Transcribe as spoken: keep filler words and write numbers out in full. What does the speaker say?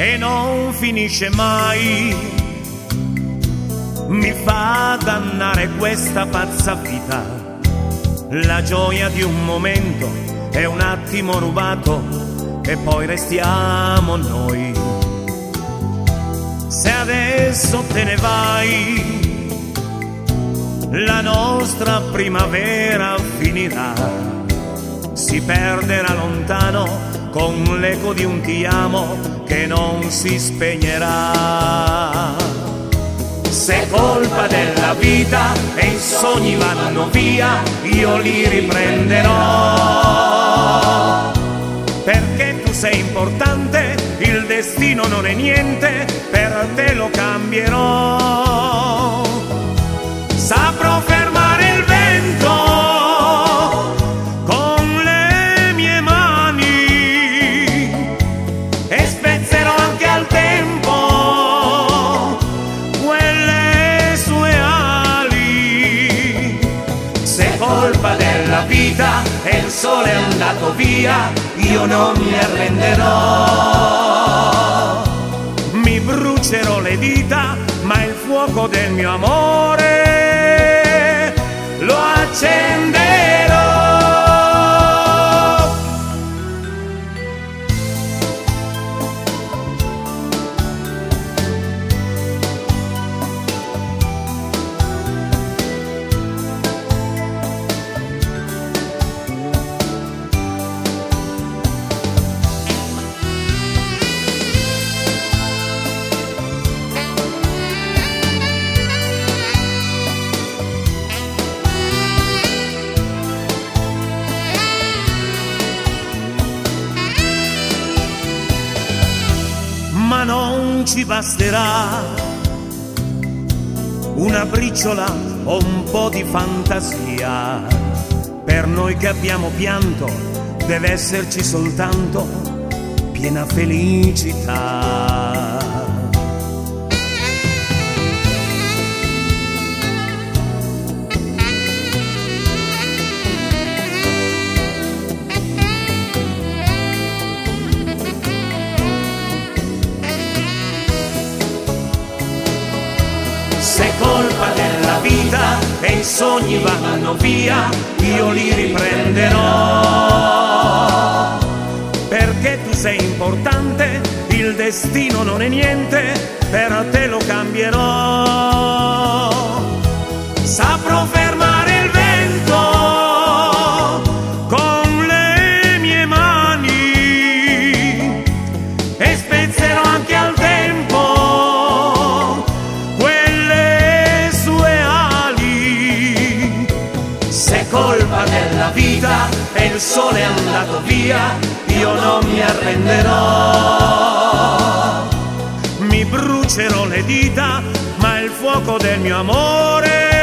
e non finisce mai. Mi fa dannare questa pazza vita, la gioia di un momento è un attimo rubato e poi restiamo noi. Se adesso te ne vai, la nostra primavera finirà, si perderà lontano con l'eco di un ti amo che non si spegnerà. Se è colpa della vita e i sogni vanno via, io li riprenderò. Perché tu sei importante, il destino non è niente, per te lo cambierò. Saprò fermare il vento con le mie mani e spezzerò anche al tempo quelle sue ali. Se è colpa della vita e il sole è andato via, io non mi arrenderò. Mi brucerò le dita, ma il fuoco del mio amore lo accenderò. Ma non ci basterà una briciola o un po' di fantasia. Per noi che abbiamo pianto deve esserci soltanto piena felicità. Se è colpa della vita e i sogni vanno via, io li riprenderò. Perché tu sei importante, il destino non è niente, per te lo cambierò. Saprò fermare il vento con le mie mani e spezzerò anche al tempo colpa della vita e il sole è andato via, io non mi arrenderò. Mi brucerò le dita, ma il fuoco del mio amore